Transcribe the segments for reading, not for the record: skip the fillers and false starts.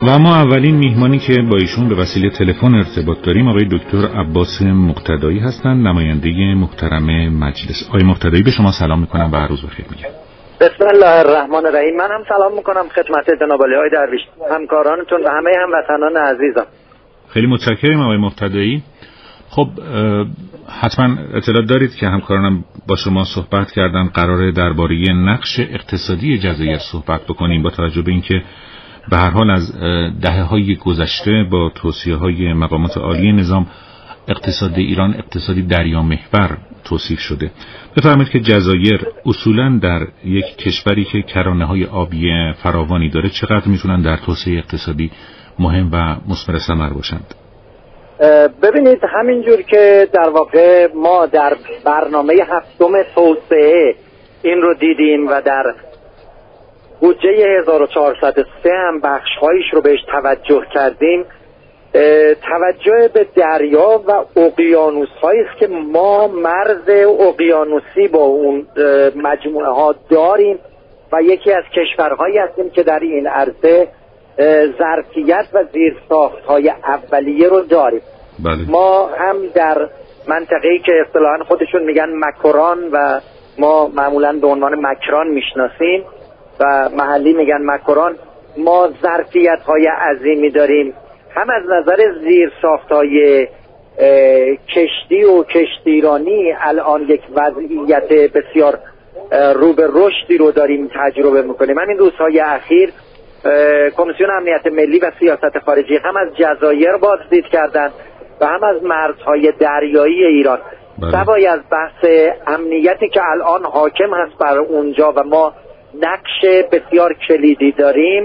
و ما اولین میهمانی که با ایشون به وسیله تلفن ارتباط داریم آقای دکتر عباس مقتدایی هستند، نماینده محترم مجلس. آقای مقتدایی، به شما سلام میکنم و هر روز بخیر میگم. بسم الله الرحمن الرحیم. من هم سلام میکنم خدمت جناب علی درویش، همکارانتون و همه هموطنان عزیزم. خیلی متشکرم آقای مقتدایی. خب حتما اطلاع دارید که همکارانم با شما صحبت کردن، قراره درباره نقش اقتصادی جزایر صحبت بکنیم، با توجه به اینکه به هر حال از دهه‌های گذشته با توصیه‌های مقامات عالی نظام اقتصاد ایران اقتصادی دریامحور توصیف شده. بفرمایید که جزایر اصولاً در یک کشوری که کرانه‌های آبی فراوانی داره چقدر میتونن در توسعه اقتصادی مهم و مثمر ثمر باشند؟ ببینید، همینجور که در واقع ما در برنامه هفتم توسعه این رو دیدیم و در بودجه 1403 هم بخش‌هایش رو بهش توجه کردیم، توجه به دریا و اقیانوس‌هایی است که ما مرز اقیانوسی با اون مجموعه ها داریم و یکی از کشورهایی هستیم که در این عرصه ظرفیت و زیرساخت‌های اولیه رو داریم. بله. ما هم در منطقه‌ای که اصطلاحاً خودشون میگن مکران و ما معمولاً به عنوان مکران میشناسیم و محلی میگن مکران، ما ظرفیت‌های عظیمی داریم، هم از نظر زیرساخت‌های کشتی و کشتیرانی الان یک وضعیت بسیار رو به رشدی رو داریم تجربه میکنیم. همین روزهای اخیر کمیسیون امنیت ملی و سیاست خارجی هم از جزایر بازدید کردن و هم از مرزهای دریایی ایران. سوای از بحث امنیتی که الان حاکم هست بر اونجا و ما نقش بسیار کلیدی داریم،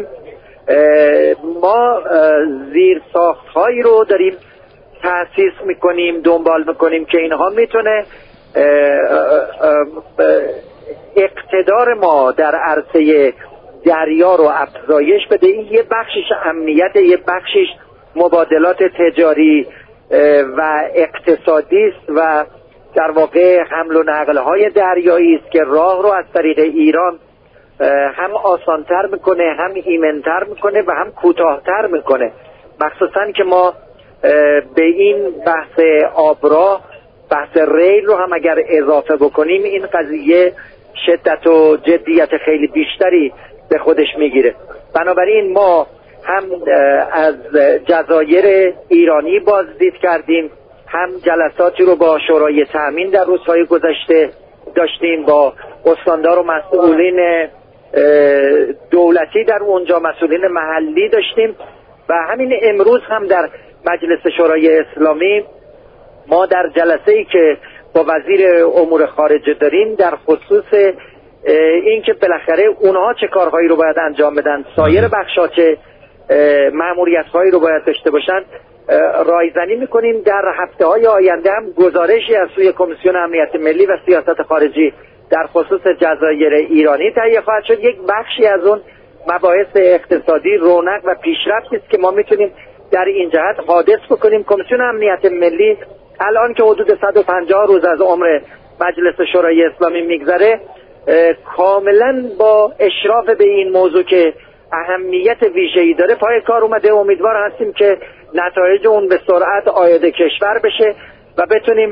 ما زیرساخت‌هایی رو داریم تأسیس میکنیم، دنبال میکنیم که اینها میتونه اقتدار ما در عرصه دریا رو افزایش بده. این یه بخشش امنیت، یه بخشش مبادلات تجاری و اقتصادی است و در واقع حمل و نقل‌های دریایی است که راه رو از طریق ایران هم آسانتر میکنه، هم ایمنتر میکنه و هم کوتاهتر میکنه. مخصوصا که ما به این بحث آبراه، بحث ریل رو هم اگر اضافه بکنیم، این قضیه شدت و جدیت خیلی بیشتری به خودش میگیره. بنابراین ما هم از جزایر ایرانی بازدید کردیم، هم جلساتی رو با شورای تأمین در روزهای گذشته داشتیم، با استاندار و مسئولین دولتی در اونجا، مسئولین محلی داشتیم و همین امروز هم در مجلس شورای اسلامی ما در جلسه‌ای که با وزیر امور خارجه داریم در خصوص این که بالاخره اونها چه کارهایی رو باید انجام بدن، سایر بخش‌ها چه مأموریت‌هایی رو باید داشته باشن، رایزنی می‌کنیم. در هفته‌های آینده هم گزارشی از سوی کمیسیون امنیت ملی و سیاست خارجی در خصوص جزایر ایرانی تهیه خواهد شد. یک بخشی از اون مباحث اقتصادی، رونق و پیشرفتی است که ما میتونیم در این جهت حادث بکنیم. کمیسیون امنیت ملی الان که حدود 150 روز از عمر مجلس شورای اسلامی میگذره، کاملا با اشراف به این موضوع که اهمیت ویژه‌ای داره پای کار اومده. امیدوار هستیم که نتایج اون به سرعت عاید کشور بشه و بتونیم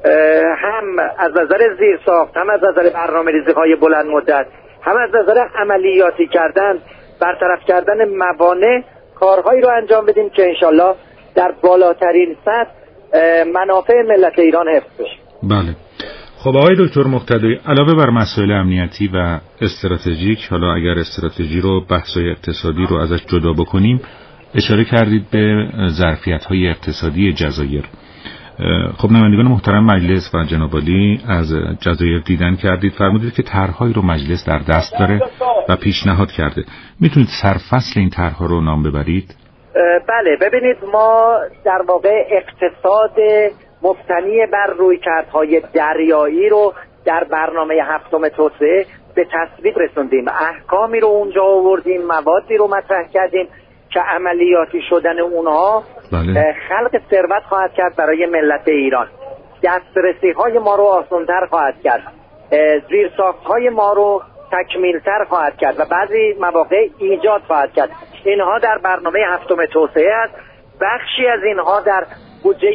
هم از نظر زیرساخت، هم از نظر برنامه‌ریزی‌های بلند مدت، هم از نظر عملیاتی کردن، برطرف کردن موانع، کارهایی رو انجام بدیم که انشالله در بالاترین سطح منافع ملت ایران حفظ بشه. بله. خب آقای دکتر مقتدایی، علاوه بر مسائل امنیتی و استراتژیک، حالا اگر استراتژی رو، بحث‌های اقتصادی رو ازش جدا بکنیم، اشاره کردید به ظرفیت‌های اقتصادی جزایر. خب نمایندگان محترم مجلس و جناب عالی از جزایر دیدن کردید، فرمودید که طرح‌هایی رو مجلس در دست داره و پیشنهاد کرده. میتونید سرفصل این طرح‌ها رو نام ببرید؟ بله، ببینید ما در واقع اقتصاد مبتنی بر رویکردهای دریایی رو در برنامه هفتم توسعه به تصویب رسوندیم. احکامی رو اونجا آوردیم، موادی رو مطرح کردیم که عملیاتی شدن اونها خلق ثروت خواهد کرد برای ملت ایران، دسترسی های ما رو آسان‌تر خواهد کرد، زیرساخت های ما رو تکمیلتر خواهد کرد و بعضی مواقع ایجاد خواهد کرد. اینها در برنامه هفتم توسعه است. بخشی از اینها در بودجه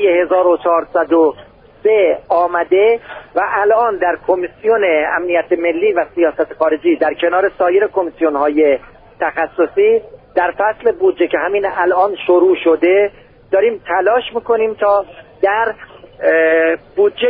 1403 آمده و الان در کمیسیون امنیت ملی و سیاست خارجی در کنار سایر کمیسیون‌های تخصصی در فصل بودجه که همین الان شروع شده داریم تلاش میکنیم تا در بودجه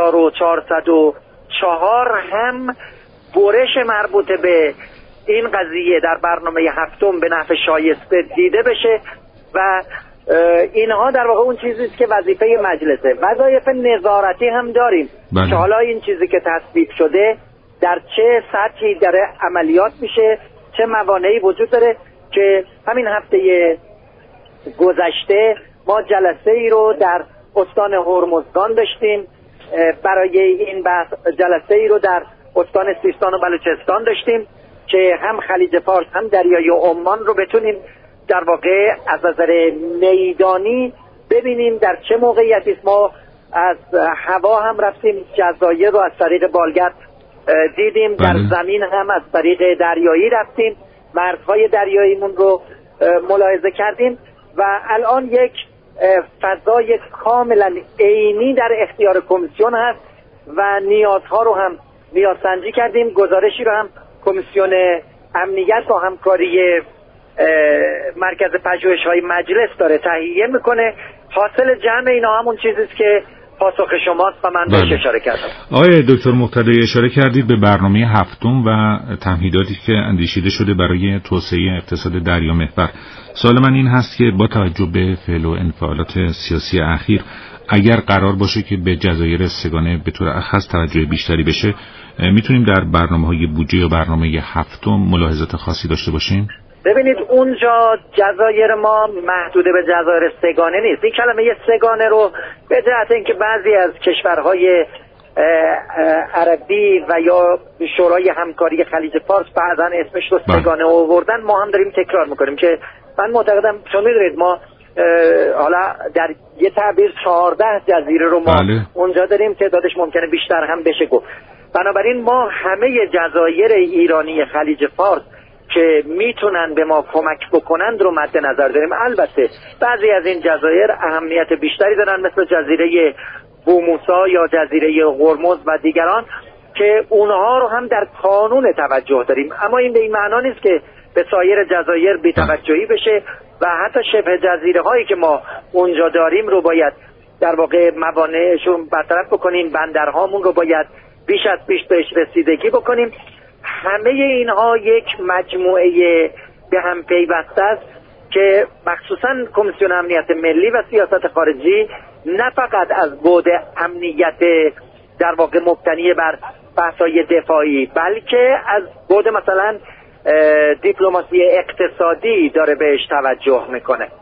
1404 هم برش مربوط به این قضیه در برنامه هفتم به نفع شایسته دیده بشه و اینها در واقع اون چیزی است که وظیفه مجلسه. وظایف نظارتی هم داریم که حالا این چیزی که تصویب شده در چه سطحی داره عملیات میشه، چه موانعی وجود داره. که همین هفته گذشته ما جلسه ای رو در استان هرمزگان داشتیم، برای این بحث جلسه ای رو در استان سیستان و بلوچستان داشتیم که هم خلیج فارس هم دریای عمان رو بتونیم در واقع از نظر میدانی ببینیم در چه موقعیتی است. ما از هوا هم رفتیم جزایر رو از طریق بالگرد دیدیم، در زمین هم از طریق دریایی رفتیم، مرزهای دریاییمون رو ملاحظه کردیم و الان یک فضای کاملا عینی در اختیار کمیسیون هست و نیازها رو هم نیازسنجی کردیم. گزارشی رو هم کمیسیون امنیت با همکاری مرکز پژوهش‌های مجلس داره تهیه میکنه. حاصل جمع اینا همون چیزیست که پاسخ شماست و من بهش اشاره کردم. آقای دکتر مقتدی اشاره کردید به برنامه هفتم و تمهیداتی که اندیشیده شده برای توسعه اقتصاد دریامحور. سوال من این هست که با توجه به فعل و انفعالات سیاسی اخیر اگر قرار باشه که به جزایر سگانه به طور اخص توجه بیشتری بشه، میتونیم در برنامه‌های بودجه یا برنامه هفتم ملاحظات خاصی داشته باشیم؟ ببینید اونجا جزایر ما محدود به جزایر سگانه نیست. این کلمه سگانه رو به جهت اینکه بعضی از کشورهای عربی و یا شورای همکاری خلیج فارس بعضا اسمش رو سگانه آوردن، ما هم داریم تکرار میکنیم که من معتقدم چون میدونید ما حالا در یه تعبیر 14 جزیره رو ما اونجا داریم، تعدادش ممکنه بیشتر هم بشه گفت. بنابراین ما همه جزایر ایرانی خلیج فارس که میتونن به ما کمک بکنند رو مد نظر داریم. البته بعضی از این جزایر اهمیت بیشتری دارن مثل جزیره بوموسا یا جزیره هرمز و دیگران که اونها رو هم در قانون توجه داریم، اما این به این معنا نیست که به سایر جزایر بی‌توجهی بشه و حتی شبه جزیره هایی که ما اونجا داریم رو باید در واقع موانعشون برطرف بکنیم، بندرهامون رو باید بیش از پیش بهش رسیدگی بکنیم. همه اینها یک مجموعه به هم پیوسته است که مخصوصا کمیسیون امنیت ملی و سیاست خارجی نه فقط از بعد امنیت در واقع مبتنی بر بحث‌های دفاعی بلکه از بعد مثلا دیپلماسی اقتصادی داره بهش توجه میکنه.